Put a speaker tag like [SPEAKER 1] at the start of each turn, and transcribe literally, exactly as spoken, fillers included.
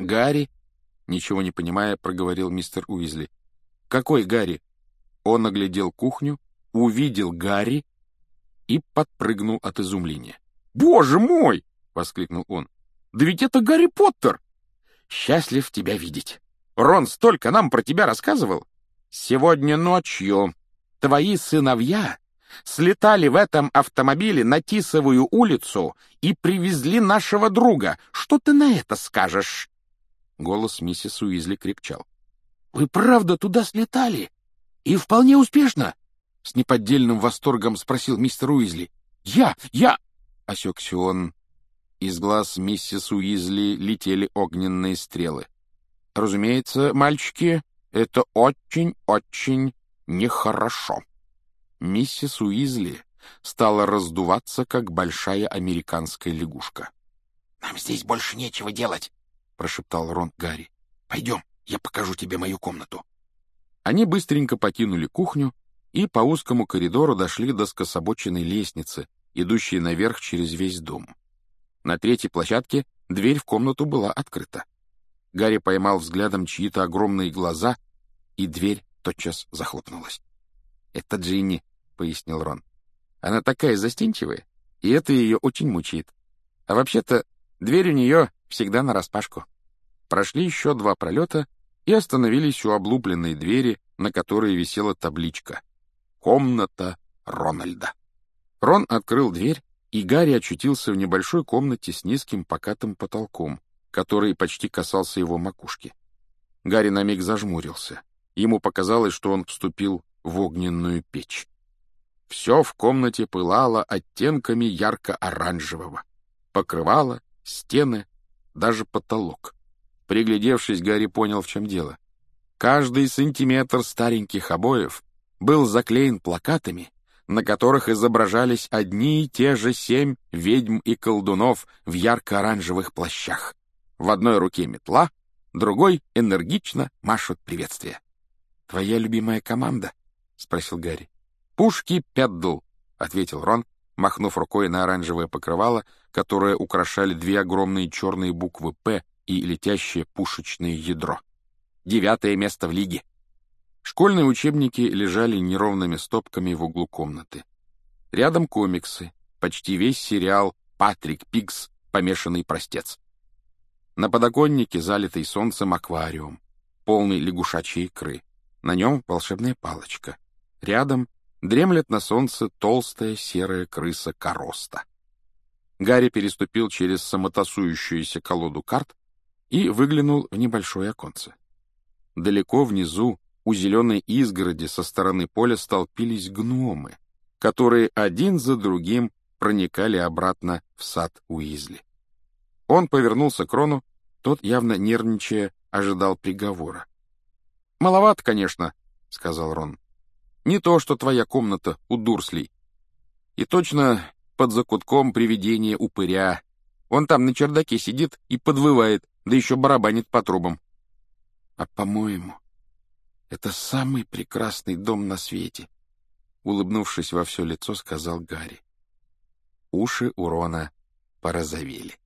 [SPEAKER 1] «Гарри?» — ничего не понимая, проговорил мистер Уизли. «Какой Гарри?» Он оглядел кухню, увидел Гарри и подпрыгнул от изумления. «Боже мой!» — воскликнул он. «Да ведь это Гарри Поттер!» «Счастлив тебя видеть! Рон столько нам про тебя рассказывал! Сегодня ночью твои сыновья слетали в этом автомобиле на Тисовую улицу и привезли нашего друга. Что ты на это скажешь?» Голос миссис Уизли крепчал. «Вы правда туда слетали? И вполне успешно?» С неподдельным восторгом спросил мистер Уизли. «Я, я...» — осекся он. Из глаз миссис Уизли летели огненные стрелы. «Разумеется, мальчики, это очень-очень нехорошо». Миссис Уизли стала раздуваться, как большая американская лягушка. «Нам здесь больше нечего делать», — прошептал Рон Гарри. «Пойдем, я покажу тебе мою комнату». Они быстренько покинули кухню и по узкому коридору дошли до скособоченной лестницы, идущей наверх через весь дом. На третьей площадке дверь в комнату была открыта. Гарри поймал взглядом чьи-то огромные глаза, и дверь тотчас захлопнулась. «Это Джинни», — пояснил Рон. «Она такая застенчивая, и это ее очень мучает. А вообще-то дверь у нее всегда нараспашку». Прошли еще два пролета и остановились у облупленной двери, на которой висела табличка «Комната Рональда». Рон открыл дверь, и Гарри очутился в небольшой комнате с низким покатым потолком, который почти касался его макушки. Гарри на миг зажмурился. Ему показалось, что он вступил в огненную печь. Все в комнате пылало оттенками ярко-оранжевого. Покрывало, стены, даже потолок. Приглядевшись, Гарри понял, в чем дело. Каждый сантиметр стареньких обоев был заклеен плакатами, на которых изображались одни и те же семь ведьм и колдунов в ярко-оранжевых плащах. В одной руке метла, другой энергично машут приветствие. «Твоя любимая команда?» — спросил Гарри. «Пушки Педдл», — ответил Рон, махнув рукой на оранжевое покрывало, которое украшали две огромные черные буквы «П» и летящее пушечное ядро. «Девятое место в лиге». Школьные учебники лежали неровными стопками в углу комнаты. Рядом комиксы, почти весь сериал «Патрик Пигс. Помешанный простец». На подоконнике залитый солнцем аквариум, полный лягушачьей икры. На нем волшебная палочка. Рядом дремлет на солнце толстая серая крыса Короста. Гарри переступил через самотасующуюся колоду карт и выглянул в небольшое оконце. Далеко внизу, у зеленой изгороди со стороны поля, столпились гномы, которые один за другим проникали обратно в сад Уизли. Он повернулся к Рону, тот, явно нервничая, ожидал приговора. «Маловато, конечно», — сказал Рон. «Не то, что твоя комната у Дурслей. И точно под закутком привидение упыря. Он там на чердаке сидит и подвывает, да еще барабанит по трубам». «А, по-моему, это самый прекрасный дом на свете», — улыбнувшись во все лицо, сказал Гарри. Уши у Рона порозовели.